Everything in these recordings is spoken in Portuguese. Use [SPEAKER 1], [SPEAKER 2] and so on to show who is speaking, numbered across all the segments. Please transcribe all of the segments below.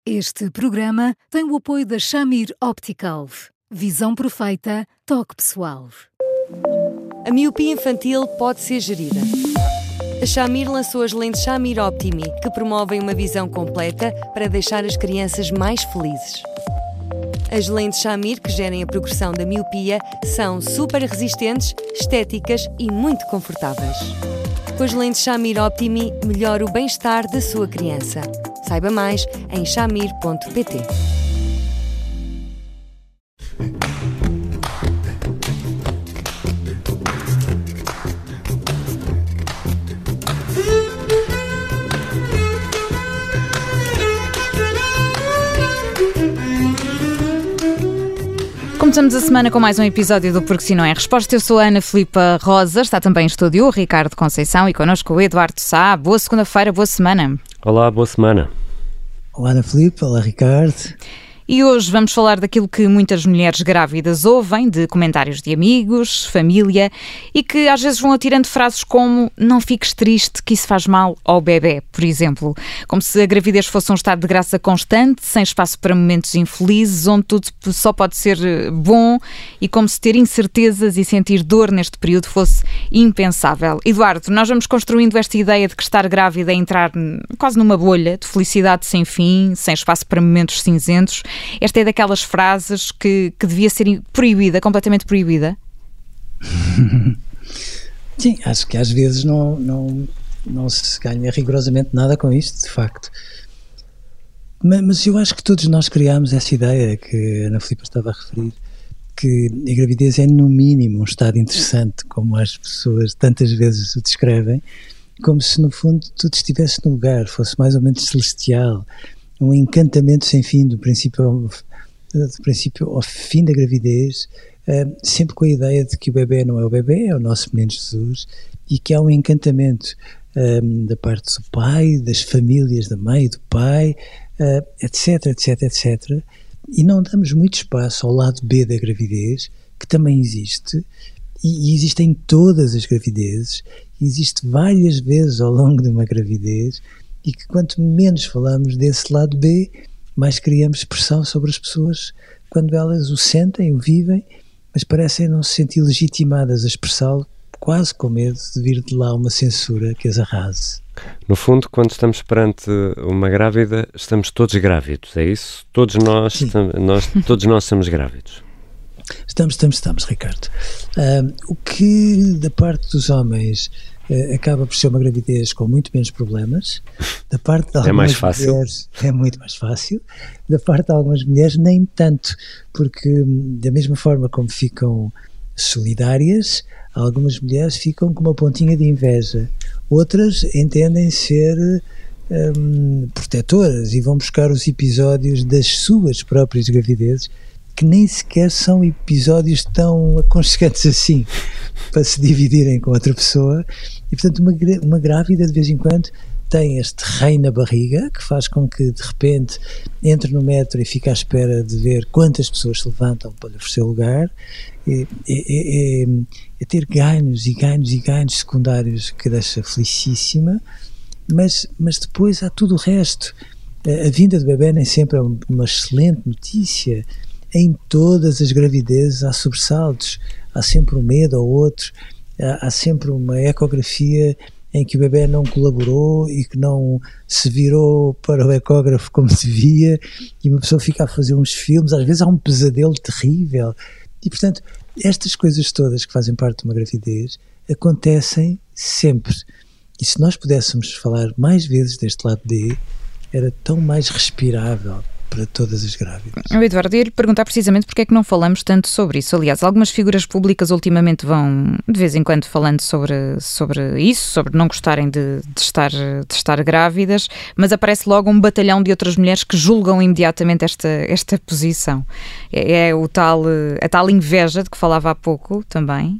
[SPEAKER 1] Este programa tem o apoio da Shamir Optical. Visão perfeita, toque pessoal.
[SPEAKER 2] A miopia infantil pode ser gerida. A Shamir lançou as lentes Shamir Optimi, que promovem uma visão completa para deixar as crianças mais felizes. As lentes Shamir, que gerem a progressão da miopia, são super resistentes, estéticas e muito confortáveis. Com as lentes Shamir Optimi, melhora o bem-estar da sua criança. Saiba mais em shamir.pt.
[SPEAKER 3] Começamos a semana com mais um episódio do Porque Se Não É Resposta. Eu sou a Ana Filipa Rosa, está também em estúdio o Ricardo Conceição e connosco o Eduardo Sá. Boa segunda-feira, boa semana.
[SPEAKER 4] Olá, boa semana.
[SPEAKER 5] Olá Ana Filipe, olá Ricardo.
[SPEAKER 3] E hoje vamos falar daquilo que muitas mulheres grávidas ouvem, de comentários de amigos, família, e que às vezes vão atirando frases como "não fiques triste, que isso faz mal ao bebê", por exemplo. Como se a gravidez fosse um estado de graça constante, sem espaço para momentos infelizes, onde tudo só pode ser bom, e como se ter incertezas e sentir dor neste período fosse impensável. Eduardo, nós vamos construindo esta ideia de que estar grávida é entrar quase numa bolha de felicidade sem fim, sem espaço para momentos cinzentos. Esta é daquelas frases que devia ser proibida, completamente proibida?
[SPEAKER 5] Sim, acho que às vezes não se ganha rigorosamente nada com isto, de facto. Mas eu acho que todos nós criámos essa ideia que a Ana Filipe estava a referir, que a gravidez é no mínimo um estado interessante, como as pessoas tantas vezes o descrevem, como se no fundo tudo estivesse no lugar, fosse mais ou menos celestial, um encantamento sem fim do princípio ao fim da gravidez, sempre com a ideia de que o bebê não é o bebê, é o nosso menino Jesus, e que há um encantamento da parte do pai, das famílias da mãe e do pai, etc, etc, etc. E não damos muito espaço ao lado B da gravidez, que também existe, e existe em todas as gravidezes, existe várias vezes ao longo de uma gravidez, e que quanto menos falamos desse lado B, mais criamos pressão sobre as pessoas quando elas o sentem, o vivem, mas parecem não se sentir legitimadas a expressá-lo, quase com medo de vir de lá uma censura que as arrase.
[SPEAKER 4] No fundo, quando estamos perante uma grávida, estamos todos grávidos, é isso? Todos nós somos grávidos.
[SPEAKER 5] Estamos, Ricardo. O que da parte dos homens acaba por ser uma gravidez com muito menos problemas, da parte de algumas mulheres é muito mais fácil, da parte de algumas mulheres nem tanto, porque da mesma forma como ficam solidárias, algumas mulheres ficam com uma pontinha de inveja, outras entendem ser protetoras e vão buscar os episódios das suas próprias gravidezes, que nem sequer são episódios tão aconchegantes assim, para se dividirem com outra pessoa. E portanto uma grávida de vez em quando tem este rei na barriga, que faz com que de repente entre no metro e fique à espera de ver quantas pessoas se levantam para lhe oferecer lugar. É ter ganhos e ganhos e ganhos secundários que deixa felicíssima, mas depois há tudo o resto. A vinda do bebê nem sempre é uma excelente notícia. Em todas as gravidezes há sobressaltos, há sempre um medo ou outro, há sempre uma ecografia em que o bebê não colaborou e que não se virou para o ecógrafo como devia, e uma pessoa fica a fazer uns filmes, às vezes há um pesadelo terrível, e portanto estas coisas todas que fazem parte de uma gravidez acontecem sempre, e se nós pudéssemos falar mais vezes deste lado D, era tão mais respirável para todas as grávidas.
[SPEAKER 3] O Eduardo, ia lhe perguntar precisamente porque é que não falamos tanto sobre isso. Aliás, algumas figuras públicas ultimamente vão de vez em quando falando sobre isso, sobre não gostarem de estar grávidas, mas aparece logo um batalhão de outras mulheres que julgam imediatamente esta posição. É a tal inveja de que falava há pouco também?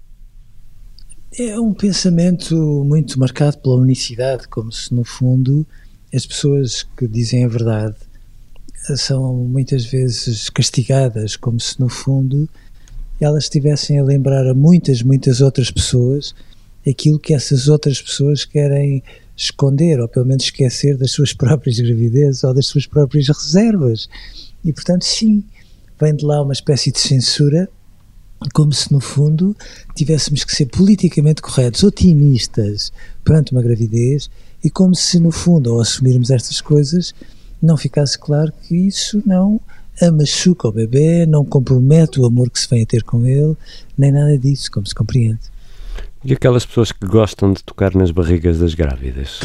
[SPEAKER 5] É um pensamento muito marcado pela unicidade, como se no fundo as pessoas que dizem a verdade são muitas vezes castigadas, como se no fundo elas estivessem a lembrar a muitas outras pessoas aquilo que essas outras pessoas querem esconder ou pelo menos esquecer das suas próprias gravidezes ou das suas próprias reservas. E portanto, sim, vem de lá uma espécie de censura, como se no fundo tivéssemos que ser politicamente corretos, otimistas perante uma gravidez, e como se no fundo, ao assumirmos estas coisas, não ficasse claro que isso não a machuca o bebê, não compromete o amor que se vem a ter com ele, nem nada disso, como se compreende.
[SPEAKER 4] E aquelas pessoas que gostam de tocar nas barrigas das grávidas?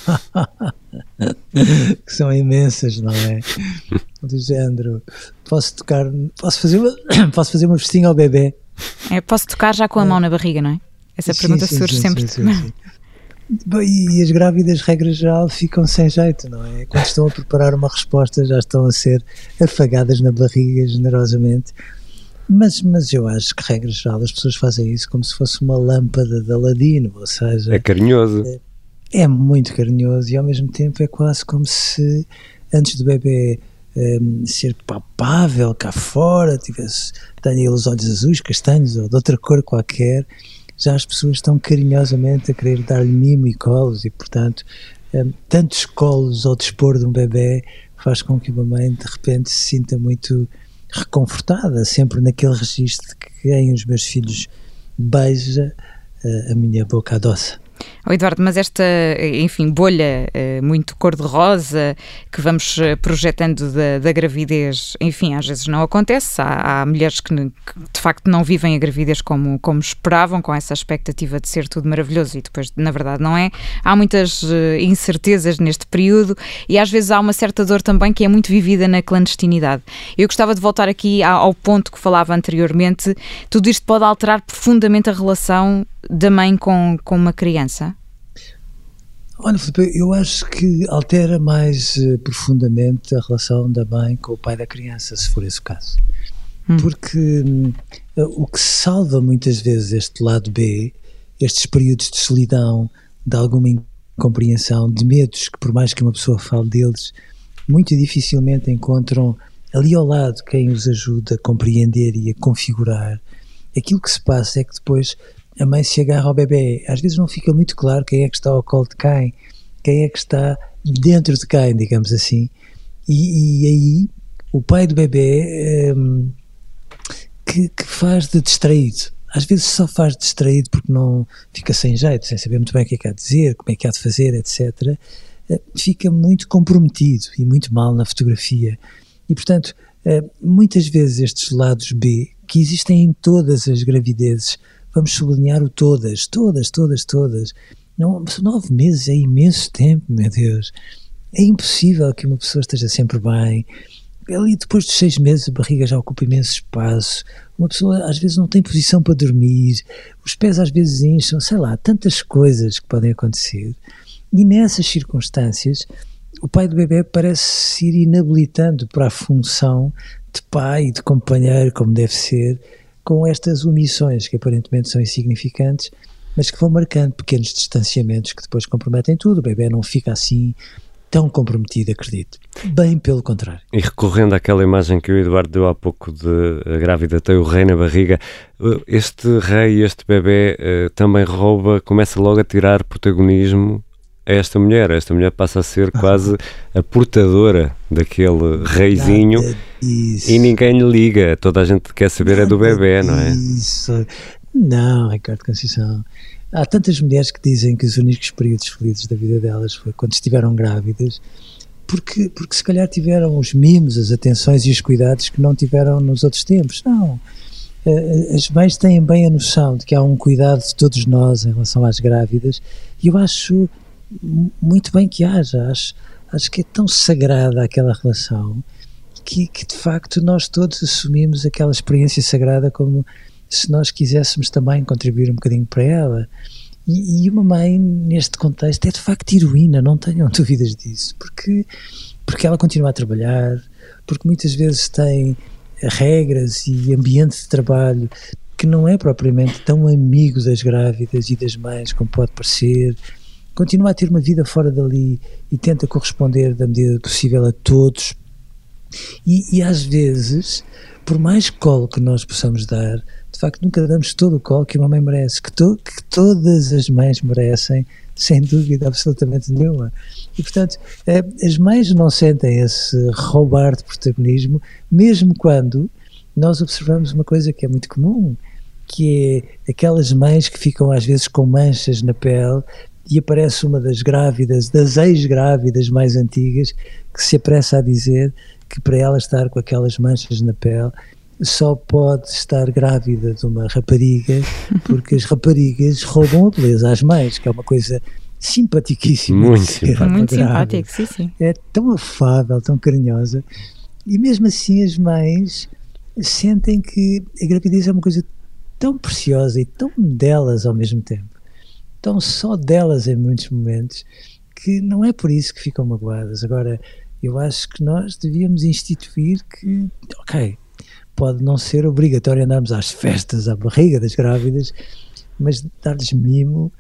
[SPEAKER 5] Que são imensas, não é? Do género, posso fazer uma festinha ao bebê?
[SPEAKER 3] Posso tocar já com a mão na barriga, não é? Essa pergunta surge sempre.
[SPEAKER 5] Sim. E as grávidas, regra geral, ficam sem jeito, não é? Quando estão a preparar uma resposta, já estão a ser afagadas na barriga generosamente. Mas eu acho que, regra geral, as pessoas fazem isso como se fosse uma lâmpada de Aladino, ou seja...
[SPEAKER 4] É carinhoso.
[SPEAKER 5] É muito carinhoso e ao mesmo tempo é quase como se antes do bebê ser palpável cá fora, tenha ele os olhos azuis, castanhos ou de outra cor qualquer, já as pessoas estão carinhosamente a querer dar-lhe mimo e colos e portanto tantos colos ao dispor de um bebê faz com que uma mãe de repente se sinta muito reconfortada, sempre naquele registro de que quem os meus filhos beija a minha boca adoça.
[SPEAKER 3] Eduardo, mas esta, enfim, bolha muito cor-de-rosa que vamos projetando da gravidez, enfim, às vezes não acontece. Há mulheres que de facto não vivem a gravidez como esperavam, com essa expectativa de ser tudo maravilhoso e depois, na verdade, não é. Há muitas incertezas neste período e às vezes há uma certa dor também que é muito vivida na clandestinidade. Eu gostava de voltar aqui ao ponto que falava anteriormente. Tudo isto pode alterar profundamente a relação da mãe com uma criança?
[SPEAKER 5] Olha, Filipe, eu acho que altera mais profundamente a relação da mãe com o pai da criança, se for esse o caso. Porque o que salva muitas vezes este lado B, estes períodos de solidão, de alguma incompreensão, de medos que por mais que uma pessoa fale deles, muito dificilmente encontram ali ao lado quem os ajuda a compreender e a configurar. Aquilo que se passa é que depois a mãe se agarra ao bebê, às vezes não fica muito claro quem é que está ao colo de quem é que está dentro de quem, digamos assim, e aí o pai do bebê que faz de distraído, às vezes só faz de distraído porque não fica sem jeito, sem saber muito bem o que é que há de dizer, como é que há de fazer, etc., fica muito comprometido e muito mal na fotografia, e portanto muitas vezes estes lados B, que existem em todas as gravidezes, vamos sublinhar o todas. Não, 9 meses é imenso tempo, meu Deus. É impossível que uma pessoa esteja sempre bem. Ali depois dos 6 meses a barriga já ocupa imenso espaço. Uma pessoa às vezes não tem posição para dormir. Os pés às vezes incham, sei lá, tantas coisas que podem acontecer. E nessas circunstâncias o pai do bebê parece se ir inabilitando para a função de pai e de companheiro, como deve ser, com estas omissões que aparentemente são insignificantes, mas que vão marcando pequenos distanciamentos que depois comprometem tudo. O bebê não fica assim tão comprometido, acredito. Bem pelo contrário.
[SPEAKER 4] E recorrendo àquela imagem que o Eduardo deu há pouco de a grávida tem o rei na barriga, este rei, este bebê também começa logo a tirar protagonismo a esta mulher. Esta mulher passa a ser quase a portadora daquele reizinho e ninguém lhe liga. Toda a gente quer saber é do bebê, não é?
[SPEAKER 5] Isso. Não, Ricardo Conceição. Há tantas mulheres que dizem que os únicos períodos felizes da vida delas foi quando estiveram grávidas, porque se calhar tiveram os mimos, as atenções e os cuidados que não tiveram nos outros tempos. Não. As mães têm bem a noção de que há um cuidado de todos nós em relação às grávidas e eu acho muito bem que haja, acho que é tão sagrada aquela relação que de facto nós todos assumimos aquela experiência sagrada como se nós quiséssemos também contribuir um bocadinho para ela. E uma mãe neste contexto é de facto heroína, não tenham dúvidas disso, porque ela continua a trabalhar, porque muitas vezes tem regras e ambiente de trabalho que não é propriamente tão amigo das grávidas e das mães como pode parecer. Continua a ter uma vida fora dali e tenta corresponder da medida possível a todos e às vezes, por mais colo que nós possamos dar, de facto nunca damos todo o colo que uma mãe merece, que todas as mães merecem sem dúvida absolutamente nenhuma. E, portanto, as mães não sentem esse roubar de protagonismo, mesmo quando nós observamos uma coisa que é muito comum, que é aquelas mães que ficam às vezes com manchas na pele e aparece uma das grávidas, das ex-grávidas mais antigas, que se apressa a dizer que para ela estar com aquelas manchas na pele só pode estar grávida de uma rapariga, porque as raparigas roubam a beleza às mães, que é uma coisa simpaticíssima.
[SPEAKER 4] Muito simpático.
[SPEAKER 3] Muito simpático, sim, sim.
[SPEAKER 5] É tão afável, tão carinhosa, e mesmo assim as mães sentem que a gravidez é uma coisa tão preciosa e tão delas ao mesmo tempo, tão só delas em muitos momentos, que não é por isso que ficam magoadas. Agora, eu acho que nós devíamos instituir que, ok, pode não ser obrigatório andarmos às festas, à barriga das grávidas, mas dar-lhes mimo,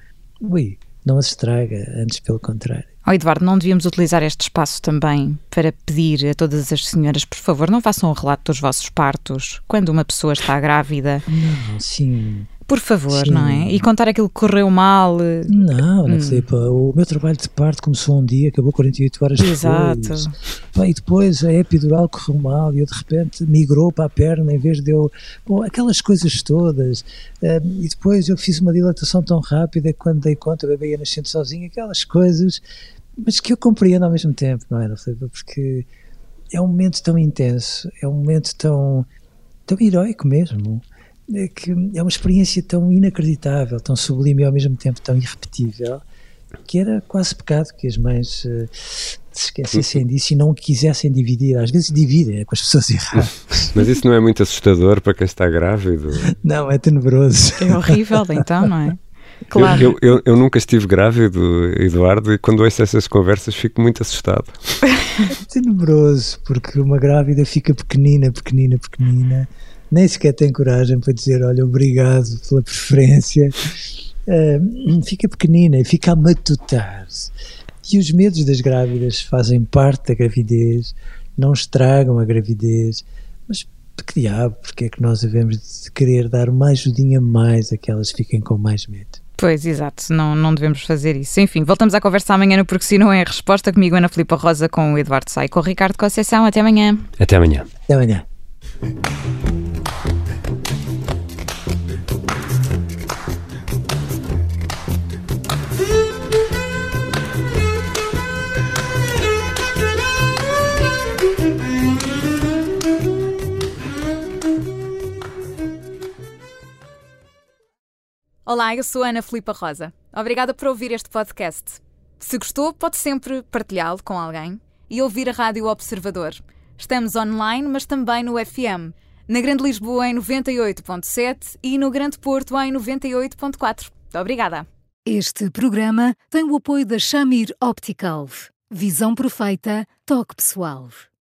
[SPEAKER 5] não as estraga, antes pelo contrário.
[SPEAKER 3] Eduardo, não devíamos utilizar este espaço também para pedir a todas as senhoras, por favor, não façam um relato dos vossos partos quando uma pessoa está grávida?
[SPEAKER 5] Não, sim.
[SPEAKER 3] Por favor,
[SPEAKER 5] Sim.
[SPEAKER 3] não é? E contar aquilo que correu mal.
[SPEAKER 5] Não, Filipe, o meu trabalho de parto começou um dia, acabou 48 horas
[SPEAKER 3] Exato.
[SPEAKER 5] depois. E depois a epidural correu mal e eu de repente migrou para a perna em vez de eu... aquelas coisas todas. E depois eu fiz uma dilatação tão rápida que quando dei conta a bebê ia nascendo sozinha, aquelas coisas, mas que eu compreendo ao mesmo tempo, não é, Filipe? Porque é um momento tão intenso, é um momento tão heroico mesmo. Que é uma experiência tão inacreditável, tão sublime e ao mesmo tempo tão irrepetível, que era quase pecado que as mães se esquecessem disso e não quisessem dividir. Às vezes dividem com as pessoas erradas.
[SPEAKER 4] Mas isso não é muito assustador para quem está grávido?
[SPEAKER 5] Não, é tenebroso.
[SPEAKER 3] É horrível, então, não é? Claro.
[SPEAKER 4] Eu nunca estive grávido, Eduardo, e quando ouço essas conversas fico muito assustado.
[SPEAKER 5] É tenebroso, porque uma grávida fica pequenina, nem sequer tem coragem para dizer, olha, obrigado pela preferência, fica pequenina e fica a matutar-se. E os medos das grávidas fazem parte da gravidez, não estragam a gravidez, mas que diabo, porque é que nós devemos de querer dar uma ajudinha mais a que elas fiquem com mais medo?
[SPEAKER 3] Pois, exato, não devemos fazer isso. Enfim, voltamos à conversa amanhã no Porque Se Não É a Resposta, comigo Ana Filipe Rosa, com o Eduardo Sá e com o Ricardo Conceição. Até amanhã.
[SPEAKER 4] Até amanhã.
[SPEAKER 5] Até amanhã.
[SPEAKER 3] Olá, eu sou a Ana Filipe Rosa. Obrigada por ouvir este podcast. Se gostou, pode sempre partilhá-lo com alguém e ouvir a Rádio Observador. Estamos online, mas também no FM. Na Grande Lisboa em 98.7 e no Grande Porto em 98.4. Obrigada.
[SPEAKER 1] Este programa tem o apoio da Shamir Optical. Visão perfeita, toque pessoal.